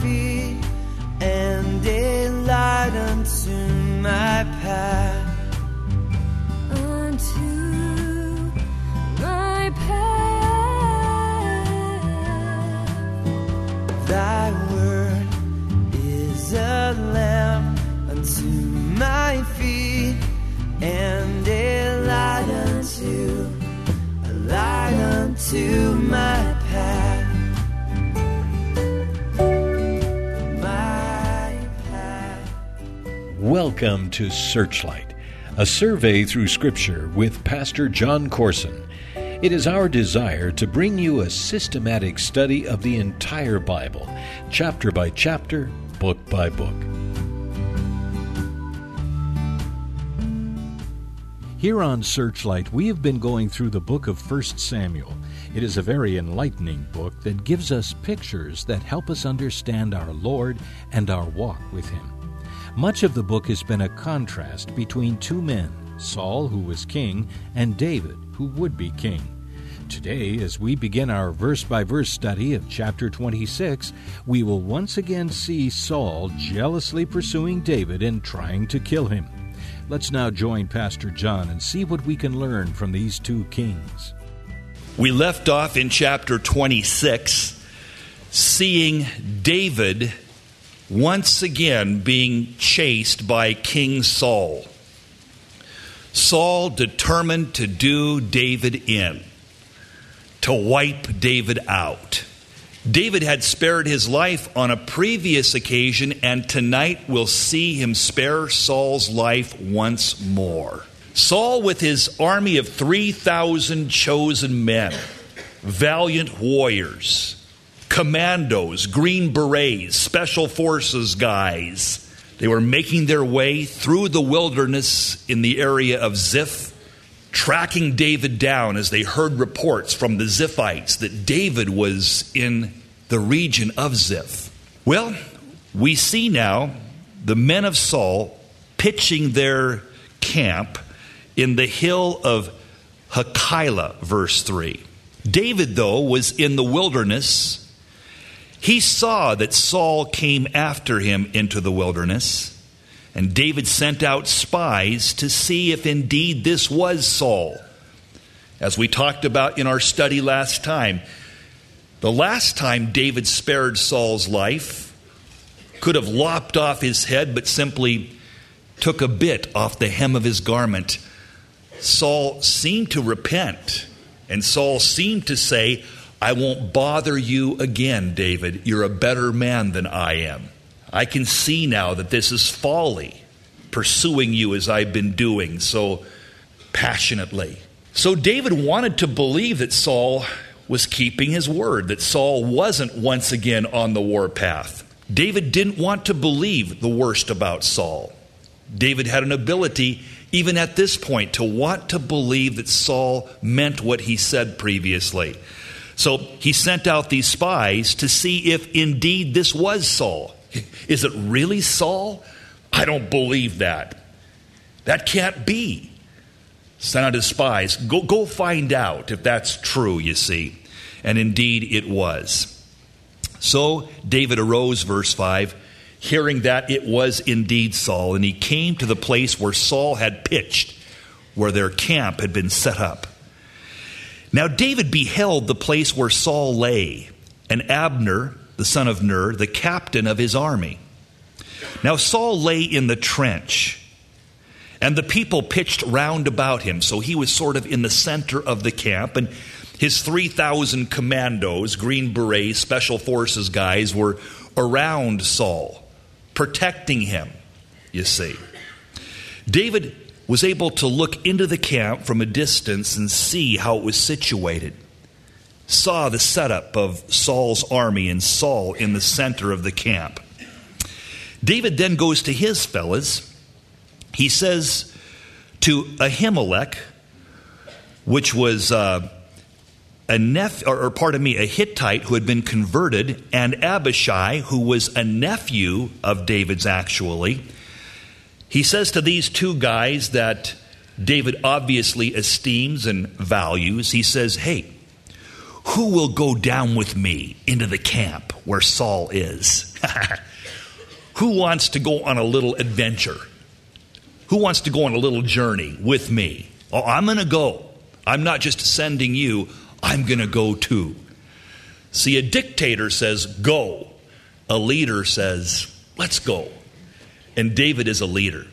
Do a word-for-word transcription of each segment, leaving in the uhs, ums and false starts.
feet and a light unto my path. Unto my path. Thy word is a lamp unto my feet and a light unto, a light unto my path. My path. Welcome to Searchlight, a survey through Scripture with Pastor John Corson. It is our desire to bring you a systematic study of the entire Bible, chapter by chapter, book by book. Here on Searchlight, we have been going through the book of First Samuel. It is a very enlightening book that gives us pictures that help us understand our Lord and our walk with Him. Much of the book has been a contrast between two men, Saul, who was king, and David, who would be king. Today, as we begin our verse-by-verse study of chapter twenty-six, we will once again see Saul jealously pursuing David and trying to kill him. Let's now join Pastor John and see what we can learn from these two kings. We left off in chapter twenty-six, seeing David once again being chased by King Saul. Saul determined to do David in, to wipe David out. David had spared his life on a previous occasion, and tonight we'll see him spare Saul's life once more. Saul, with his army of three thousand chosen men, valiant warriors, commandos, green berets, special forces guys, they were making their way through the wilderness in the area of Ziph, tracking David down as they heard reports from the Ziphites that David was in the region of Ziph. Well, we see now the men of Saul pitching their camp in the hill of Hachilah, verse three. David, though, was in the wilderness. He saw that Saul came after him into the wilderness, and David sent out spies to see if indeed this was Saul. As we talked about in our study last time, the last time David spared Saul's life, could have lopped off his head, but simply took a bit off the hem of his garment. Saul seemed to repent, and Saul seemed to say, I won't bother you again, David. You're a better man than I am. I can see now that this is folly, pursuing you as I've been doing so passionately. So David wanted to believe that Saul was keeping his word, that Saul wasn't once again on the warpath. David didn't want to believe the worst about Saul. David had an ability, even at this point, to want to believe that Saul meant what he said previously. So he sent out these spies to see if indeed this was Saul. Is it really Saul? I don't believe that. That can't be. Sent out his spies. Go, go find out if that's true, you see. And indeed it was. So David arose, verse five, hearing that it was indeed Saul, and he came to the place where Saul had pitched, where their camp had been set up. Now David beheld the place where Saul lay, and Abner, the son of Ner, the captain of his army. Now Saul lay in the trench, and the people pitched round about him, so he was sort of in the center of the camp, and his three thousand commandos, green berets, special forces guys, were around Saul, protecting him, you see. David was able to look into the camp from a distance and see how it was situated. Saw the setup of Saul's army and Saul in the center of the camp. David then goes to his fellas. He says to Ahimelech, which was uh, a nephew, or, or pardon me, a Hittite who had been converted, and Abishai, who was a nephew of David's actually. He says to these two guys that David obviously esteems and values, he says, hey, who will go down with me into the camp? where Saul is. Who wants to go on a little adventure? Who wants to go on a little journey with me? Oh, I'm going to go. I'm not just sending you, I'm going to go too. See, a dictator says, go. A leader says, let's go. And David is a leader.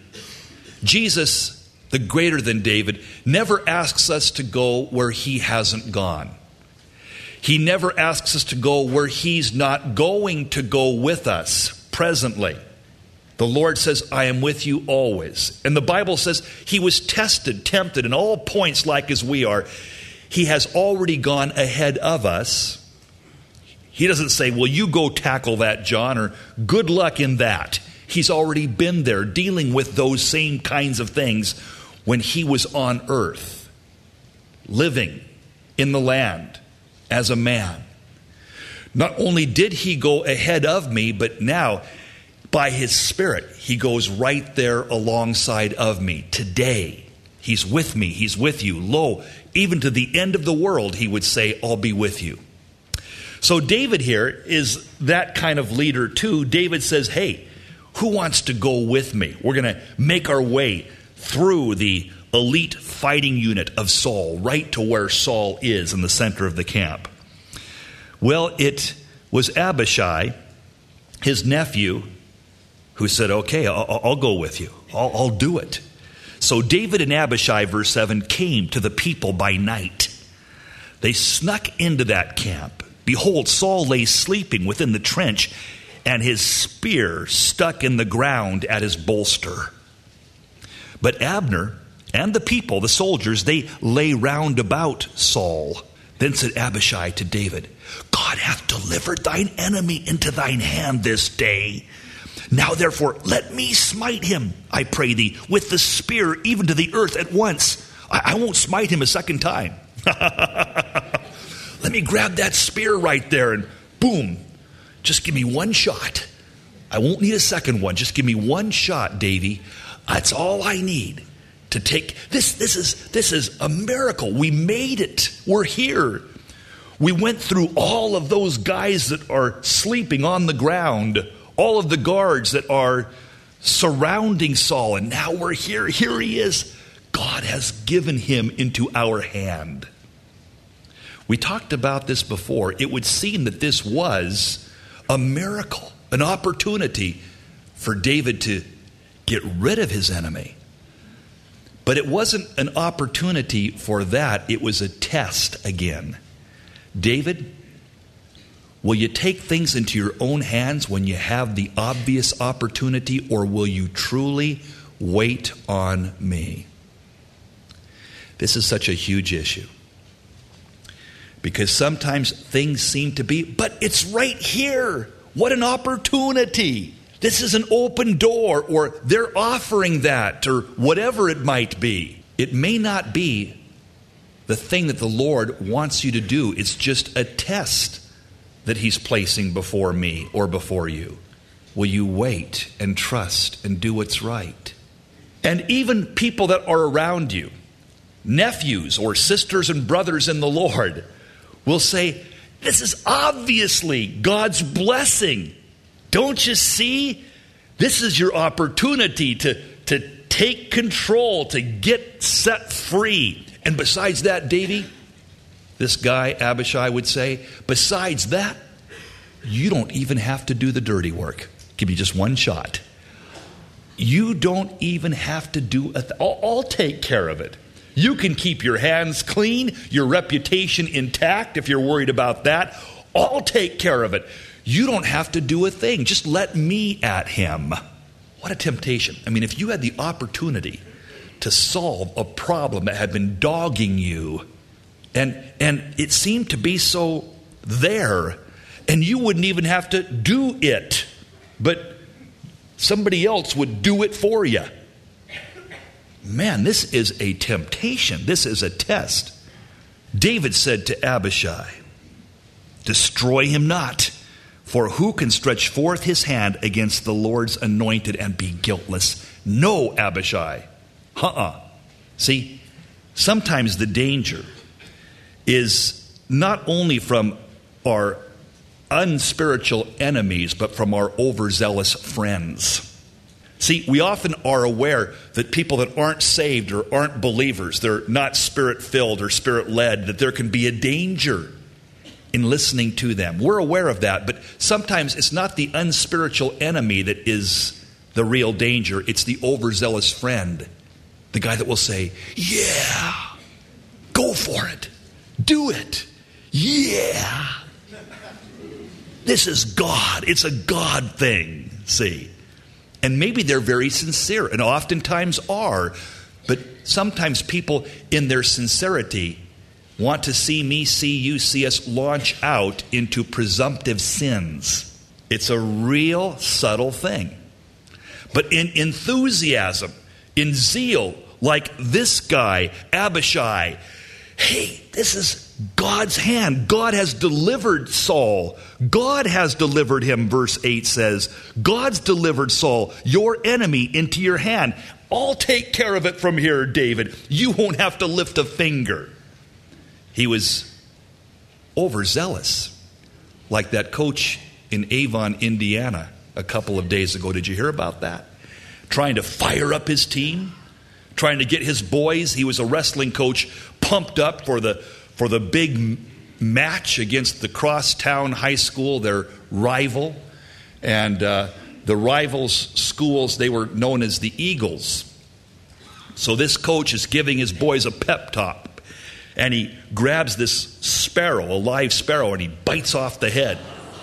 Jesus, the greater than David, never asks us to go where he hasn't gone. He never asks us to go where he's not going to go with us presently. The Lord says, I am with you always. And the Bible says he was tested, tempted in all points like as we are. He has already gone ahead of us. He doesn't say, well, you go tackle that, John, or good luck in that. He's already been there dealing with those same kinds of things when he was on earth, living in the land as a man. Not only did he go ahead of me, but now by his Spirit, he goes right there alongside of me today. He's with me. He's with you. Lo, even to the end of the world, he would say, I'll be with you. So David here is that kind of leader too. David says, hey, who wants to go with me? We're going to make our way through the elite fighting unit of Saul, right to where Saul is in the center of the camp. Well, it was Abishai, his nephew, who said, okay, I'll, I'll go with you. I'll, I'll do it. So David and Abishai, verse seven, came to the people by night. They snuck into that camp. Behold, Saul lay sleeping within the trench, and his spear stuck in the ground at his bolster. But Abner and the people, the soldiers, they lay round about Saul. Then said Abishai to David, God hath delivered thine enemy into thine hand this day. Now therefore let me smite him, I pray thee, with the spear even to the earth at once. I, I won't smite him a second time. Let me grab that spear right there and boom, just give me one shot. I won't need a second one. Just give me one shot, Davy. That's all I need to take. This, this is, this is a miracle. We made it. We're here. We went through all of those guys that are sleeping on the ground, all of the guards that are surrounding Saul, and now we're here. Here he is. God has given him into our hand. We talked about this before. It would seem that this was a miracle, an opportunity for David to get rid of his enemy. But it wasn't an opportunity for that. It was a test again. David, will you take things into your own hands when you have the obvious opportunity, or will you truly wait on me? This is such a huge issue. Because sometimes things seem to be, but it's right here. What an opportunity. This is an open door, or they're offering that, or whatever it might be. It may not be the thing that the Lord wants you to do. It's just a test that he's placing before me or before you. Will you wait and trust and do what's right? And even people that are around you, nephews or sisters and brothers in the Lord, will say, this is obviously God's blessing. Don't you see? This is your opportunity to, to take control, to get set free. And besides that, Davy, this guy Abishai would say, besides that, you don't even have to do the dirty work. Give me just one shot. You don't even have to do a th- I'll, I'll take care of it. You can keep your hands clean, your reputation intact if you're worried about that. I'll take care of it. You don't have to do a thing. Just let me at him. What a temptation. I mean, if you had the opportunity to solve a problem that had been dogging you, and and it seemed to be so there, and you wouldn't even have to do it, but somebody else would do it for you. Man, this is a temptation. This is a test. David said to Abishai, destroy him not, for who can stretch forth his hand against the Lord's anointed and be guiltless? No, Abishai. Uh-uh. See, sometimes the danger is not only from our unspiritual enemies, but from our overzealous friends. See, we often are aware that people that aren't saved or aren't believers, they're not spirit-filled or spirit-led, that there can be a danger in listening to them. We're aware of that, but sometimes it's not the unspiritual enemy that is the real danger. It's the overzealous friend, the guy that will say, yeah, go for it, do it, yeah. This is God. It's a God thing, see. And maybe they're very sincere, and oftentimes are, but sometimes people in their sincerity want to see me, see you, see us launch out into presumptive sins. It's a real subtle thing. But in enthusiasm, in zeal, like this guy, Abishai, hey, this is God's hand. God has delivered Saul. God has delivered him, verse eight says. God's delivered Saul, your enemy, into your hand. I'll take care of it from here, David. You won't have to lift a finger. He was overzealous, like that coach in Avon, Indiana, a couple of days ago. Did you hear about that? Trying to fire up his team, trying to get his boys. He was a wrestling coach, pumped up for the for the big match against the Crosstown High School, their rival. And uh, the rivals' schools, they were known as the Eagles. So this coach is giving his boys a pep talk. And he grabs this sparrow, a live sparrow, and he bites off the head.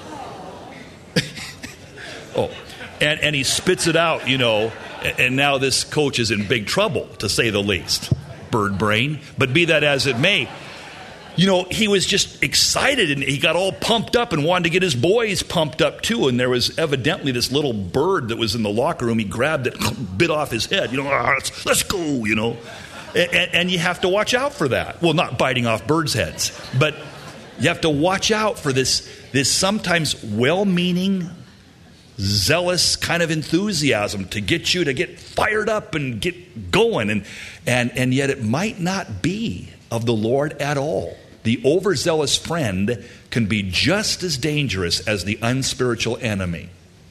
oh, and, and he spits it out, you know. And now this coach is in big trouble, to say the least. Bird brain. But be that as it may, you know, he was just excited and he got all pumped up and wanted to get his boys pumped up too. And there was evidently this little bird that was in the locker room. He grabbed it, bit off his head. You know, ah, let's, let's go, you know. And, and you have to watch out for that. Well, not biting off birds' heads, but you have to watch out for this, this sometimes well-meaning, zealous kind of enthusiasm to get you to get fired up and get going. And, and, and yet it might not be of the Lord at all. The overzealous friend can be just as dangerous as the unspiritual enemy.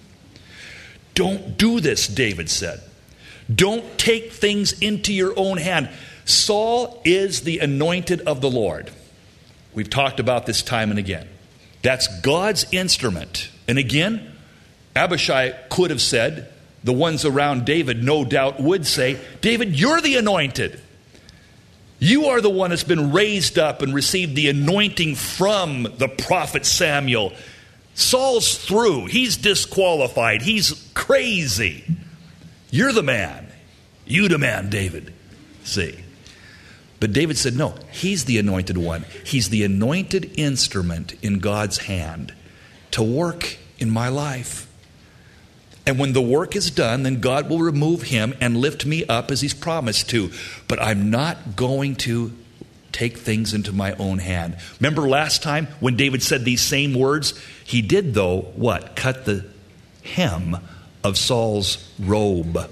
Don't do this, David said. Don't take things into your own hand. Saul is the anointed of the Lord. We've talked about this time and again. That's God's instrument. And again, Abishai could have said, the ones around David no doubt would say, David, you're the anointed. You are the one that's been raised up and received the anointing from the prophet Samuel. Saul's through. He's disqualified. He's crazy. You're the man. You the man, David. See. But David said, no, he's the anointed one. He's the anointed instrument in God's hand to work in my life. And when the work is done, then God will remove him and lift me up as he's promised to. But I'm not going to take things into my own hand. Remember last time when David said these same words? He did, though, what? Cut the hem of Saul's robe.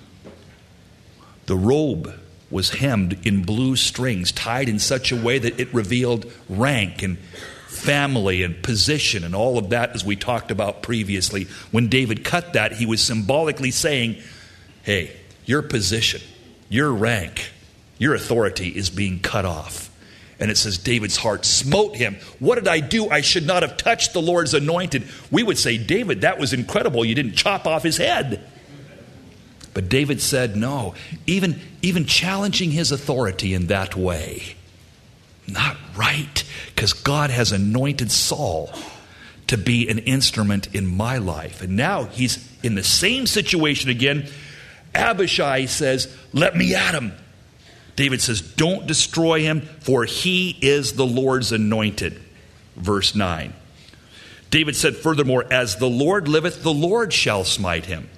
The robe was hemmed in blue strings, tied in such a way that it revealed rank and family and position and all of that, as we talked about previously. When David cut that, he was symbolically saying, hey, your position, your rank, your authority is being cut off. And it says David's heart smote him. What did I do? I should not have touched the Lord's anointed. We would say, David, that was incredible. You didn't chop off his head. But David said, no, even, even challenging his authority in that way, not right, because God has anointed Saul to be an instrument in my life. And now he's in the same situation again. Abishai says, let me at him. David says, don't destroy him, for he is the Lord's anointed. Verse nine. David said furthermore, as the Lord liveth, the Lord shall smite him.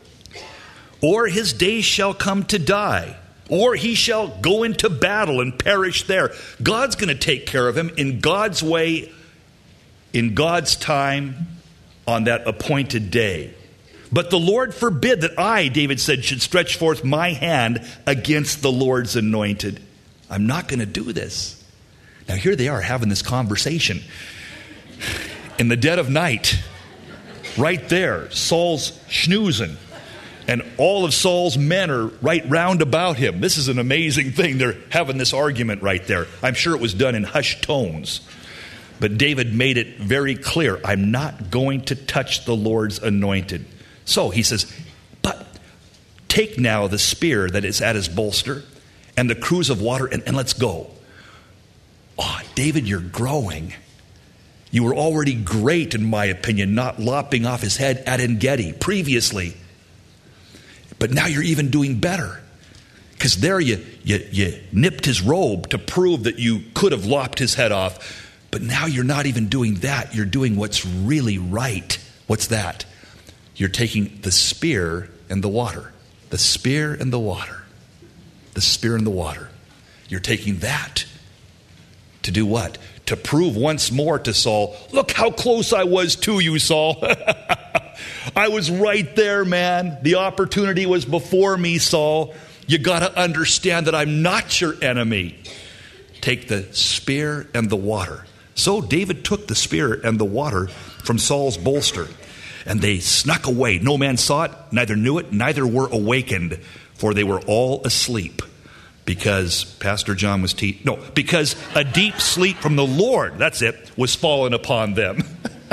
Or his days shall come to die. Or he shall go into battle and perish there. God's going to take care of him in God's way, in God's time, on that appointed day. But the Lord forbid that I, David said, should stretch forth my hand against the Lord's anointed. I'm not going to do this. Now here they are having this conversation. in the dead of night, right there, Saul's schnoozing. And all of Saul's men are right round about him. This is an amazing thing. They're having this argument right there. I'm sure it was done in hushed tones. But David made it very clear, I'm not going to touch the Lord's anointed. So he says, but take now the spear that is at his bolster and the cruse of water, and, and let's go. Oh, David, you're growing. You were already great, in my opinion, not lopping off his head at En-Gedi previously. But now you're even doing better. Because there you, you, you nipped his robe to prove that you could have lopped his head off. But now you're not even doing that. You're doing what's really right. What's that? You're taking the spear and the water. The spear and the water. The spear and the water. You're taking that to do what? To prove once more to Saul, look how close I was to you, Saul. I was right there, man. The opportunity was before me, Saul. You got to understand that I'm not your enemy. Take the spear and the water. So David took the spear and the water from Saul's bolster, and they snuck away. No man saw it, neither knew it, neither were awakened, for they were all asleep. Because Pastor John was teaching, no, because a deep sleep from the Lord, that's it, was fallen upon them.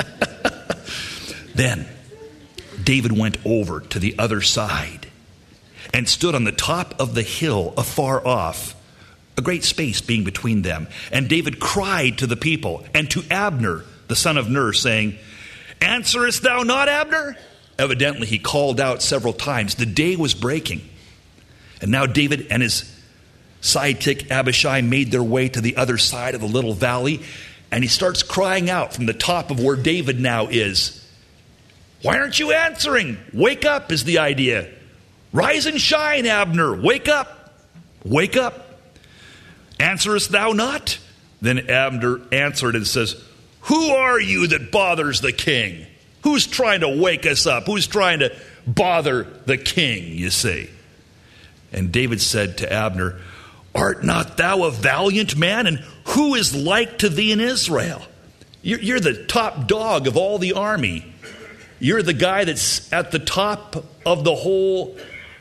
Then David went over to the other side and stood on the top of the hill afar off, a great space being between them. And David cried to the people and to Abner, the son of Ner, saying, answerest thou not, Abner? Evidently he called out several times. The day was breaking. And now David and his sidekick Abishai made their way to the other side of the little valley, and he starts crying out from the top of where David now is. Why aren't you answering? Wake up is the idea. Rise and shine, Abner. Wake up. Wake up. Answerest thou not? Then Abner answered and says, who are you that bothers the king? Who's trying to wake us up? Who's trying to bother the king, you see? And David said to Abner, art not thou a valiant man? And who is like to thee in Israel? You're, you're the top dog of all the army. You're the guy that's at the top of the whole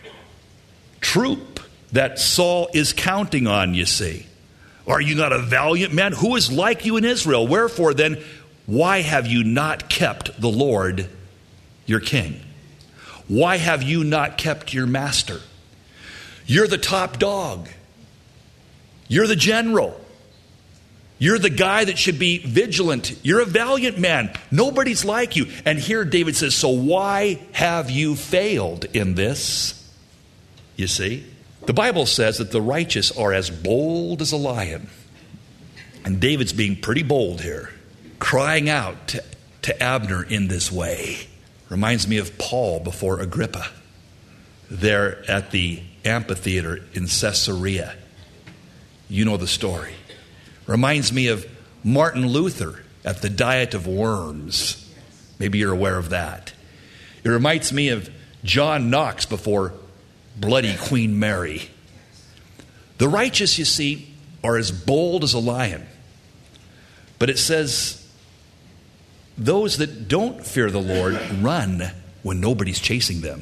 troop that Saul is counting on, you see. Are you not a valiant man? Who is like you in Israel? Wherefore then, why have you not kept the Lord your king? Why have you not kept your master? You're the top dog. You're the general. You're the guy that should be vigilant. You're a valiant man. Nobody's like you. And here David says, so why have you failed in this? You see, the Bible says that the righteous are as bold as a lion. And David's being pretty bold here, crying out to, to Abner in this way. Reminds me of Paul before Agrippa, there at the amphitheater in Caesarea. You know the story. Reminds me of Martin Luther at the Diet of Worms. Maybe you're aware of that. It reminds me of John Knox before bloody Queen Mary. The righteous, you see, are as bold as a lion. But it says, those that don't fear the Lord run when nobody's chasing them.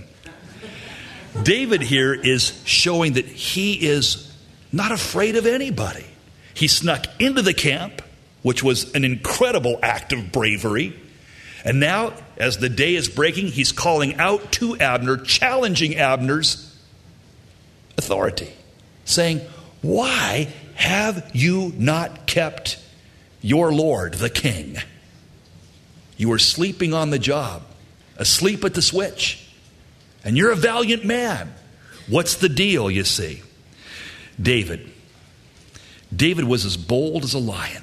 David here is showing that he is not afraid of anybody. He snuck into the camp, which was an incredible act of bravery. And now, as the day is breaking, he's calling out to Abner, challenging Abner's authority, saying, why have you not kept your Lord, the king? You were sleeping on the job, asleep at the switch, and you're a valiant man. What's the deal, you see? David. David was as bold as a lion.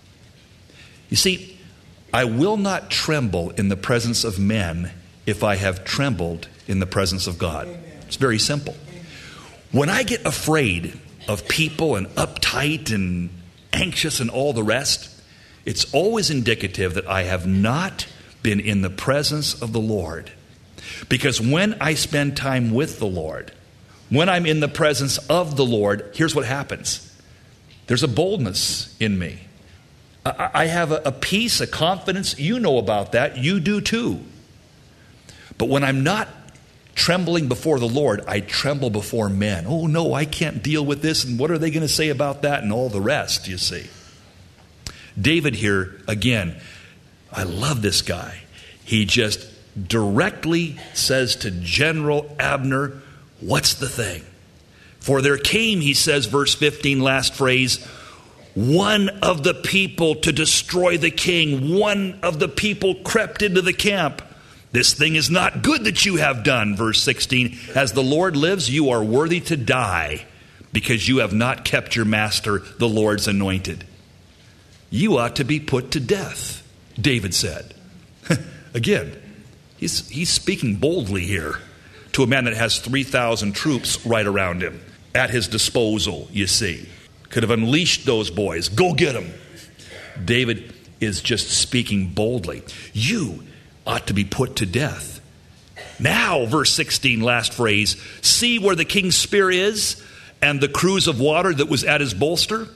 You see, I will not tremble in the presence of men if I have trembled in the presence of God. It's very simple. When I get afraid of people and uptight and anxious and all the rest, it's always indicative that I have not been in the presence of the Lord. Because when I spend time with the Lord, when I'm in the presence of the Lord, here's what happens. There's a boldness in me. I, I have a, a peace, a confidence. You know about that. You do too. But when I'm not trembling before the Lord, I tremble before men. Oh no, I can't deal with this, and what are they going to say about that, and all the rest, you see. David here, again, I love this guy. He just directly says to General Abner, what's the thing? For there came, he says, verse fifteen, last phrase, one of the people to destroy the king. One of the people crept into the camp. This thing is not good that you have done. Verse sixteen, as the Lord lives, you are worthy to die because you have not kept your master, the Lord's anointed. You ought to be put to death, David said. Again, he's, he's speaking boldly here to a man that has three thousand troops right around him at his disposal, you see. Could have unleashed those boys. Go get them. David is just speaking boldly. You ought to be put to death. Now, verse sixteen, last phrase, see where the king's spear is and the cruse of water that was at his bolster?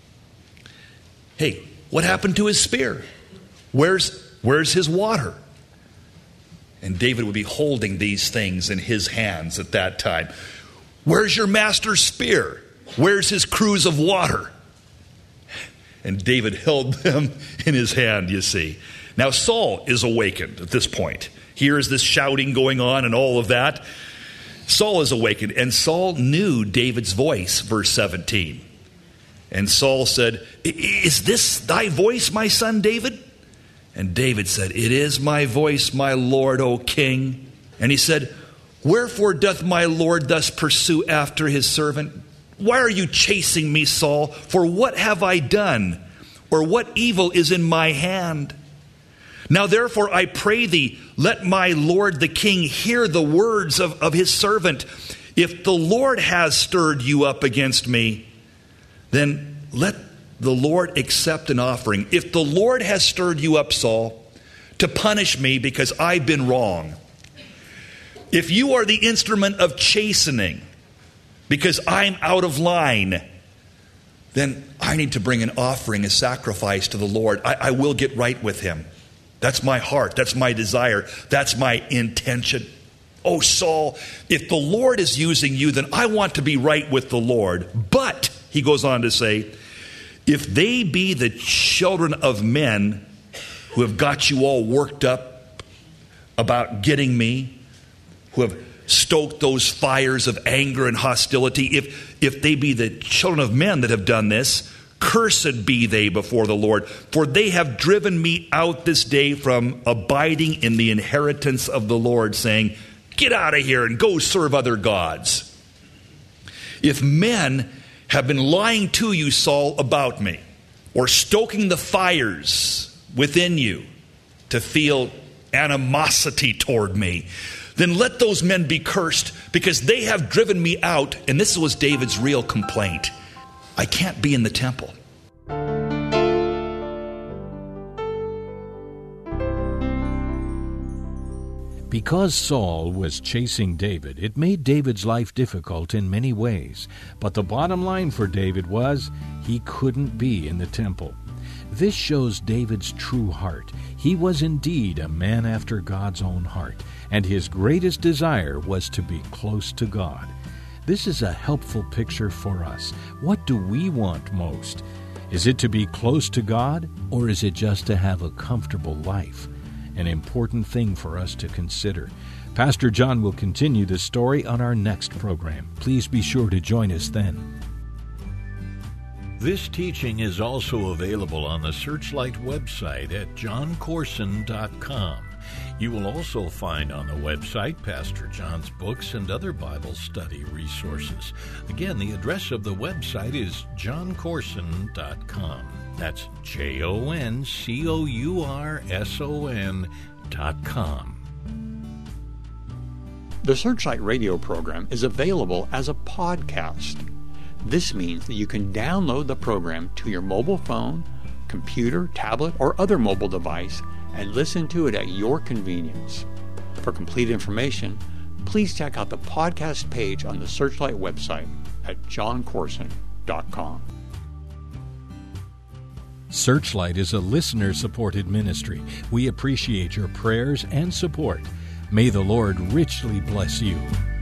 Hey, what happened to his spear? Where's, where's his water? And David would be holding these things in his hands at that time. Where's your master's spear? Where's his cruse of water? And David held them in his hand, you see. Now Saul is awakened at this point. Here is this shouting going on and all of that. Saul is awakened, and Saul knew David's voice, verse seventeen. And Saul said, is this thy voice, my son David? And David said, it is my voice, my Lord, O king. And he said, wherefore doth my Lord thus pursue after his servant? Why are you chasing me, Saul? For what have I done? Or what evil is in my hand? Now therefore I pray thee, let my Lord the king hear the words of, of his servant. If the Lord has stirred you up against me, then let the Lord accept an offering. If the Lord has stirred you up, Saul, to punish me because I've been wrong, if you are the instrument of chastening because I'm out of line, then I need to bring an offering, a sacrifice to the Lord. I, I will get right with him. That's my heart. That's my desire. That's my intention. Oh, Saul, if the Lord is using you, then I want to be right with the Lord. But, he goes on to say, if they be the children of men who have got you all worked up about getting me, who have stoked those fires of anger and hostility, if, if they be the children of men that have done this, cursed be they before the Lord, for they have driven me out this day from abiding in the inheritance of the Lord, saying, get out of here and go serve other gods. If men have been lying to you, Saul, about me, or stoking the fires within you to feel animosity toward me, then let those men be cursed, because they have driven me out. And this was David's real complaint. I can't be in the temple. Because Saul was chasing David, it made David's life difficult in many ways. But the bottom line for David was he couldn't be in the temple. This shows David's true heart. He was indeed a man after God's own heart, and his greatest desire was to be close to God. This is a helpful picture for us. What do we want most? Is it to be close to God, or is it just to have a comfortable life? An important thing for us to consider. Pastor John will continue this story on our next program. Please be sure to join us then. This teaching is also available on the Searchlight website at john corson dot com. You will also find on the website Pastor John's books and other Bible study resources. Again, the address of the website is john corson dot com. That's J O N C O U R S O N dot com. The Searchlight radio program is available as a podcast. This means that you can download the program to your mobile phone, computer, tablet, or other mobile device and listen to it at your convenience. For complete information, please check out the podcast page on the Searchlight website at john corson dot com. Searchlight is a listener-supported ministry. We appreciate your prayers and support. May the Lord richly bless you.